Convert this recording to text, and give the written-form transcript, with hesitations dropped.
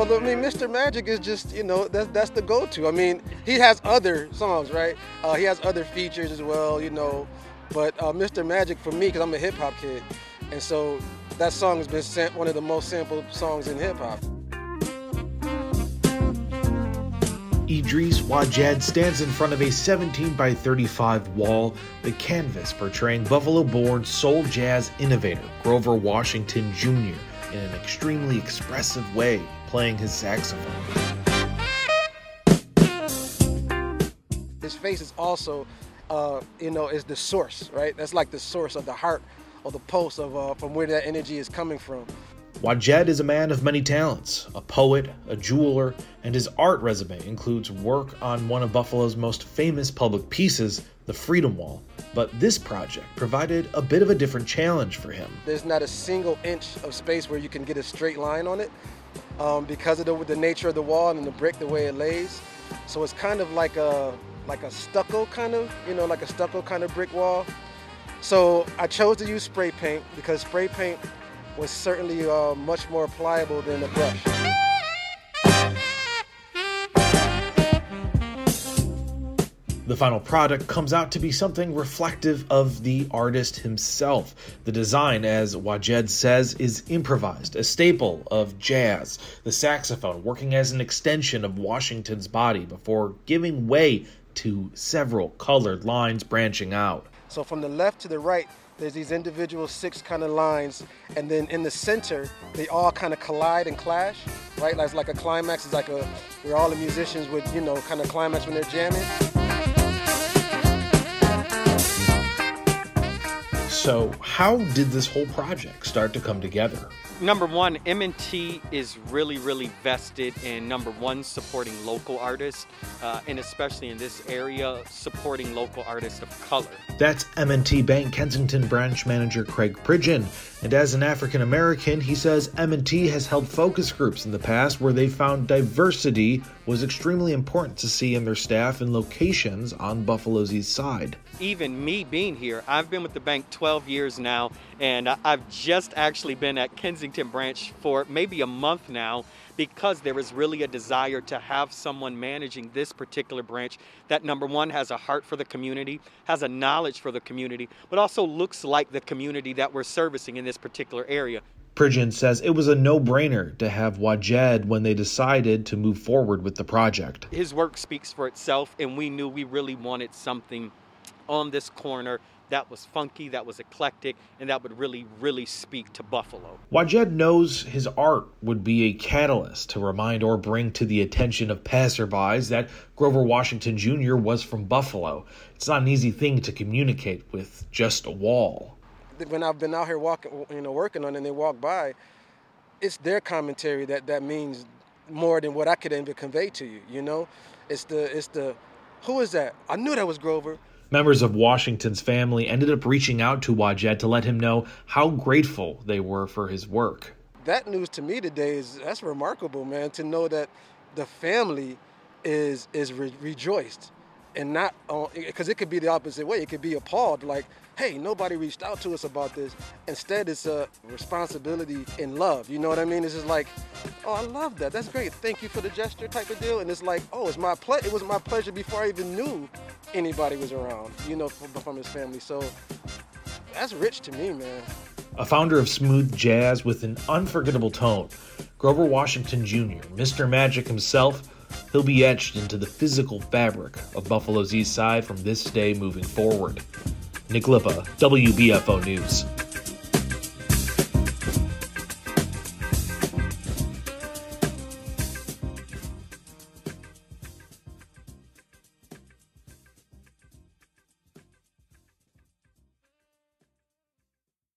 Well, I mean, Mr. Magic is just, that's the go-to. I mean, he has other songs, right? He has other features as well, but Mr. Magic for me, because I'm a hip-hop kid, and so that song has been one of the most sampled songs in hip-hop. Idris Wajed stands in front of a 17 by 35 wall, the canvas portraying Buffalo-born soul jazz innovator Grover Washington Jr. in an extremely expressive way, playing his saxophone. His face is also, is the source, right? That's like the source of the heart or the pulse of from where that energy is coming from. Wajed is a man of many talents, a poet, a jeweler, and his art resume includes work on one of Buffalo's most famous public pieces, the Freedom Wall. But this project provided a bit of a different challenge for him. There's not a single inch of space where you can get a straight line on it because of the nature of the wall and the brick, the way it lays. So it's kind of like a stucco kind of, like a stucco kind of brick wall. So I chose to use spray paint because spray paint was certainly much more pliable than a brush. The final product comes out to be something reflective of the artist himself. The design, as Wajed says, is improvised, a staple of jazz, the saxophone working as an extension of Washington's body before giving way to several colored lines branching out. So from the left to the right, there's these individual 6 kind of lines, and then in the center, they all kind of collide and clash, right? It's like a climax. It's like where all the musicians would, kind of climax when they're jamming. So how did this whole project start to come together? Number one, M&T is really, really vested in, number one, supporting local artists, and especially in this area, supporting local artists of color. That's M&T Bank Kensington branch manager Craig Pridgeon. And as an African American, he says M&T has held focus groups in the past where they found diversity was extremely important to see in their staff and locations on Buffalo's east side. Even me being here, I've been with the bank 12 years now, and I've just actually been at Kensington branch for maybe a month now because there is really a desire to have someone managing this particular branch that, number one, has a heart for the community, has a knowledge for the community, but also looks like the community that we're servicing in this particular area. Pridgeon says it was a no-brainer to have Wajed when they decided to move forward with the project. His work speaks for itself, and we knew we really wanted something on this corner that was funky, that was eclectic, and that would really, really speak to Buffalo. Wajed knows his art would be a catalyst to remind or bring to the attention of passerbys that Grover Washington Jr. was from Buffalo. It's not an easy thing to communicate with just a wall. When I've been out here working on it and they walk by, it's their commentary that means more than what I could even convey to you, It's the, who is that? I knew that was Grover. Members of Washington's family ended up reaching out to Wajed to let him know how grateful they were for his work. That news to me today that's remarkable, man, to know that the family is rejoiced and not, because it could be the opposite way. It could be appalled, like, hey, nobody reached out to us about this. Instead, it's a responsibility in love. You know what I mean? It's just like, oh, I love that. That's great. Thank you for the gesture type of deal. And it's like, oh, it was my pleasure before I even knew anybody was around, from his family. So that's rich to me, man. A founder of smooth jazz with an unforgettable tone, Grover Washington Jr., Mr. Magic himself, he'll be etched into the physical fabric of Buffalo's east side from this day moving forward. Nick Lippa, WBFO News.